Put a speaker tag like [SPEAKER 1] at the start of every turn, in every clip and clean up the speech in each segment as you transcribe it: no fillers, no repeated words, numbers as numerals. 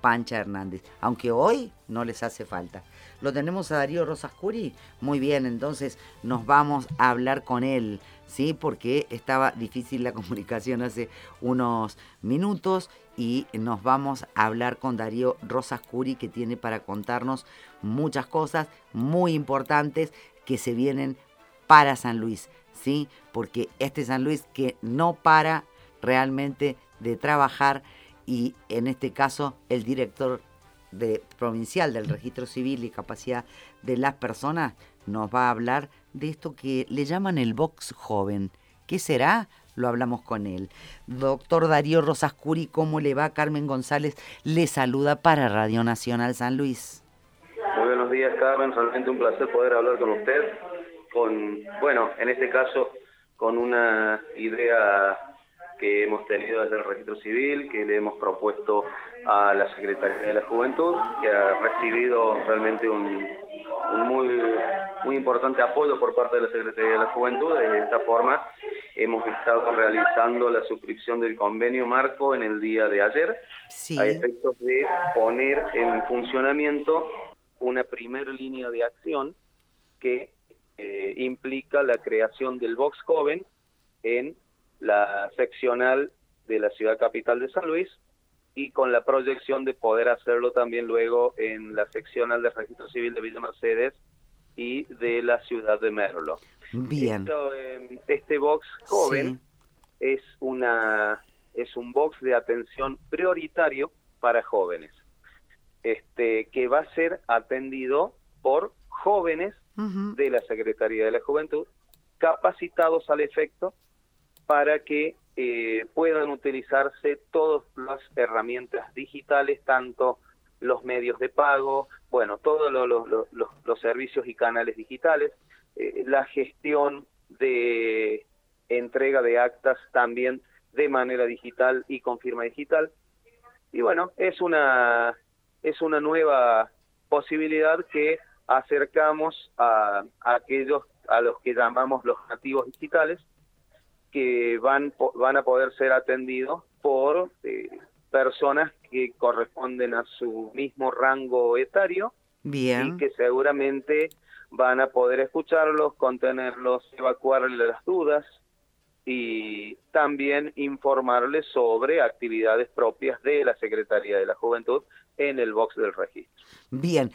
[SPEAKER 1] Pancha Hernández, aunque hoy no les hace falta. Lo tenemos a Darío Rosascuri. Muy bien, entonces nos vamos a hablar con él, ¿sí? Porque estaba difícil la comunicación hace unos minutos y nos vamos a hablar con Darío Rosascuri, que tiene para contarnos muchas cosas muy importantes que se vienen para San Luis, ¿sí? Porque este San Luis que no para realmente de trabajar, y en este caso el director provincial del Registro Civil y Capacidad de las Personas nos va a hablar de esto que le llaman el Vox Joven. ¿Qué será? Lo hablamos con él. Doctor Darío Rosascuri, ¿cómo le va? Carmen González le saluda para Radio Nacional San Luis.
[SPEAKER 2] Muy buenos días, Carmen. Realmente un placer poder hablar con usted. En este caso, con una idea que hemos tenido desde el Registro Civil, que le hemos propuesto a la Secretaría de la Juventud, que ha recibido realmente un muy importante apoyo por parte de la Secretaría de la Juventud. De esta forma hemos estado realizando la suscripción del convenio marco en el día de ayer,
[SPEAKER 1] sí,
[SPEAKER 2] a efectos de poner en funcionamiento una primera línea de acción que implica la creación del Vox Joven en la seccional de la ciudad capital de San Luis, y con la proyección de poder hacerlo también luego en la seccional del Registro Civil de Villa Mercedes y de la ciudad de Merlo.
[SPEAKER 1] Bien.
[SPEAKER 2] Este Vox Joven
[SPEAKER 1] sí,
[SPEAKER 2] es un box de atención prioritario para jóvenes, que va a ser atendido por jóvenes de la Secretaría de la Juventud, capacitados al efecto para que puedan utilizarse todas las herramientas digitales, tanto los medios de pago, todos los servicios y canales digitales, la gestión de entrega de actas también de manera digital y con firma digital. Y es una nueva posibilidad que acercamos a aquellos a los que llamamos los nativos digitales, que van a poder ser atendidos por personas que corresponden a su mismo rango etario. Bien. Y que seguramente van a poder escucharlos, contenerlos, evacuarles las dudas y también informarles sobre actividades propias de la Secretaría de la Juventud en el box del registro.
[SPEAKER 1] Bien,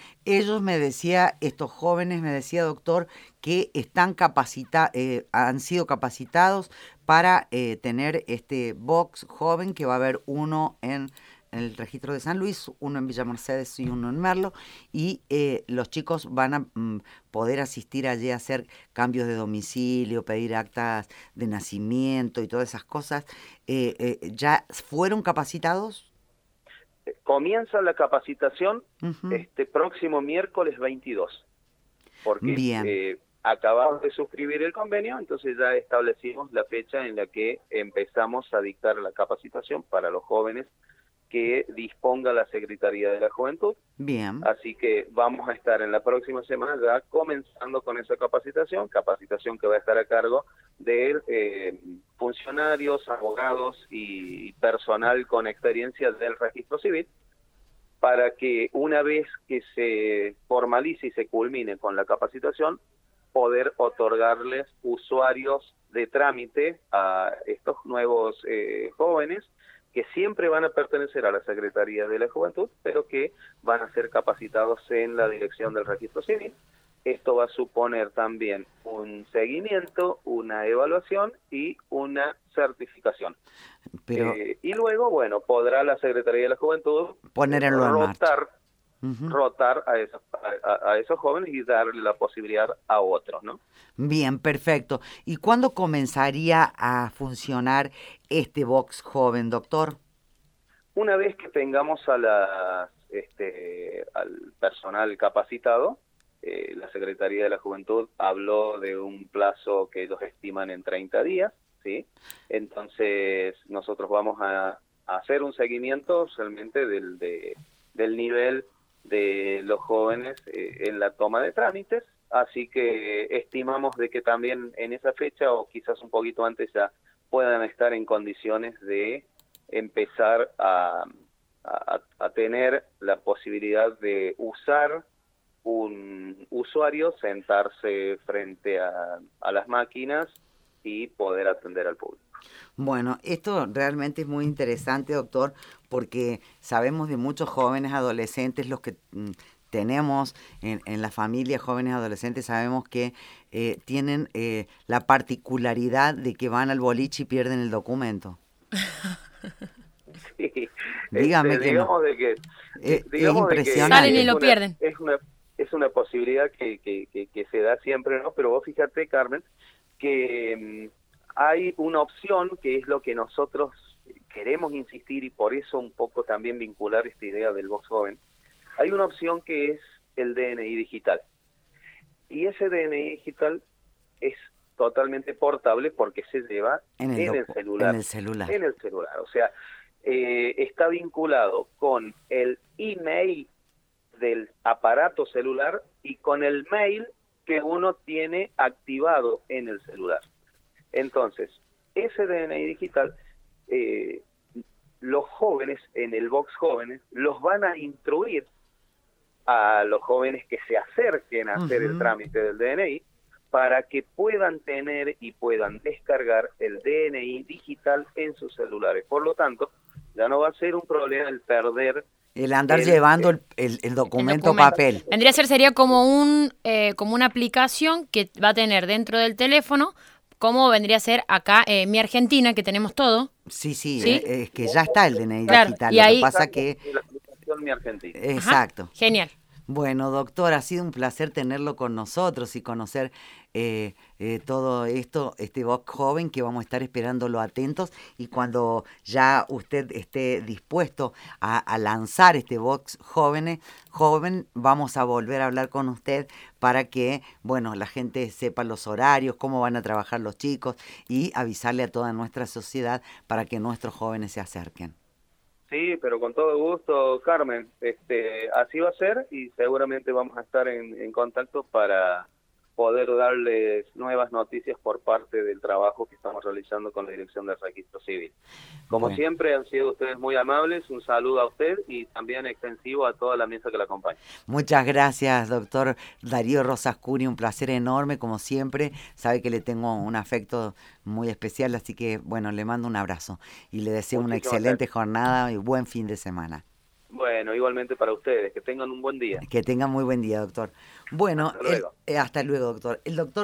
[SPEAKER 1] estos jóvenes, me decía doctor, que están han sido capacitados para tener este box joven, que va a haber uno en el registro de San Luis, uno en Villa Mercedes y uno en Merlo, y los chicos van a poder asistir allí a hacer cambios de domicilio, pedir actas de nacimiento y todas esas cosas. ¿Ya fueron capacitados?
[SPEAKER 2] Comienza la capacitación este próximo miércoles 22, porque acabamos de suscribir el convenio, entonces ya establecimos la fecha en la que empezamos a dictar la capacitación para los jóvenes que disponga la Secretaría de la Juventud.
[SPEAKER 1] Bien.
[SPEAKER 2] Así que vamos a estar en la próxima semana ya comenzando con esa capacitación que va a estar a cargo de funcionarios, abogados y personal con experiencia del Registro Civil, para que una vez que se formalice y se culmine con la capacitación, poder otorgarles usuarios de trámite a estos nuevos jóvenes, que siempre van a pertenecer a la Secretaría de la Juventud, pero que van a ser capacitados en la dirección del Registro Civil. Esto va a suponer también un seguimiento, una evaluación y una certificación. Y luego, podrá la Secretaría de la Juventud rotar a esos jóvenes y darle la posibilidad a otros, ¿no?
[SPEAKER 1] Bien, perfecto. ¿Y cuándo comenzaría a funcionar este box joven, doctor?
[SPEAKER 2] Una vez que tengamos al personal capacitado, la Secretaría de la Juventud habló de un plazo que ellos estiman en 30 días, ¿sí? Entonces nosotros vamos a hacer un seguimiento realmente del nivel de los jóvenes en la toma de trámites, así que estimamos de que también en esa fecha o quizás un poquito antes ya puedan estar en condiciones de empezar a a tener la posibilidad de usar un usuario, sentarse frente a las máquinas y poder atender al público.
[SPEAKER 1] Bueno, esto realmente es muy interesante, doctor, porque sabemos de muchos jóvenes adolescentes, los que tenemos en la familia jóvenes adolescentes, sabemos que tienen la particularidad de que van al boliche y pierden el documento.
[SPEAKER 2] Sí,
[SPEAKER 1] Dígame que no.
[SPEAKER 2] digamos de que
[SPEAKER 1] Es
[SPEAKER 2] digamos de que
[SPEAKER 1] impresionante.
[SPEAKER 3] Salen y lo pierden.
[SPEAKER 2] Es una posibilidad que se da siempre, ¿no? Pero vos fíjate, Carmen, que hay una opción que es lo que nosotros queremos insistir, y por eso un poco también vincular esta idea del Box Joven. Hay una opción que es el DNI digital, y ese DNI digital es totalmente portable porque se lleva en el celular.
[SPEAKER 1] En el celular.
[SPEAKER 2] En el celular, o sea, está vinculado con el email del aparato celular y con el mail que uno tiene activado en el celular. Entonces, ese DNI digital, los jóvenes en el Box Jóvenes los van a instruir a los jóvenes que se acerquen a hacer el trámite del DNI para que puedan tener y puedan descargar el DNI digital en sus celulares. Por lo tanto, ya no va a ser un problema el perder
[SPEAKER 1] el andar llevando el documento papel.
[SPEAKER 3] Vendría a ser, sería como como una aplicación que va a tener dentro del teléfono, como vendría a ser acá Mi Argentina, que tenemos todo.
[SPEAKER 1] Sí,
[SPEAKER 3] ¿Sí?
[SPEAKER 1] Es que ya está el DNI
[SPEAKER 3] Claro,
[SPEAKER 1] digital.
[SPEAKER 3] y
[SPEAKER 1] Lo
[SPEAKER 3] ahí
[SPEAKER 1] que pasa que...
[SPEAKER 2] la aplicación Mi Argentina.
[SPEAKER 1] Exacto.
[SPEAKER 3] Ajá, genial.
[SPEAKER 1] Bueno, doctor, ha sido un placer tenerlo con nosotros y conocer todo esto, este Box Joven, que vamos a estar esperándolo atentos, y cuando ya usted esté dispuesto a lanzar este Box Joven, vamos a volver a hablar con usted para que, bueno, la gente sepa los horarios, cómo van a trabajar los chicos, y avisarle a toda nuestra sociedad para que nuestros jóvenes se acerquen.
[SPEAKER 2] Sí, pero con todo gusto, Carmen. Así va a ser, y seguramente vamos a estar en contacto para poder darles nuevas noticias por parte del trabajo que estamos realizando con la Dirección del Registro Civil. Como siempre, han sido ustedes muy amables. Un saludo a usted y también extensivo a toda la mesa que la acompaña.
[SPEAKER 1] Muchas gracias, doctor Darío Rosas Curi, un placer enorme, como siempre. Sabe que le tengo un afecto muy especial, así que, bueno, le mando un abrazo y le deseo una excelente jornada y buen fin de semana.
[SPEAKER 2] Bueno, igualmente para ustedes. Que tengan un buen día.
[SPEAKER 1] Que tengan muy buen día, doctor. Bueno,
[SPEAKER 2] hasta luego,
[SPEAKER 1] hasta luego, doctor. El doctor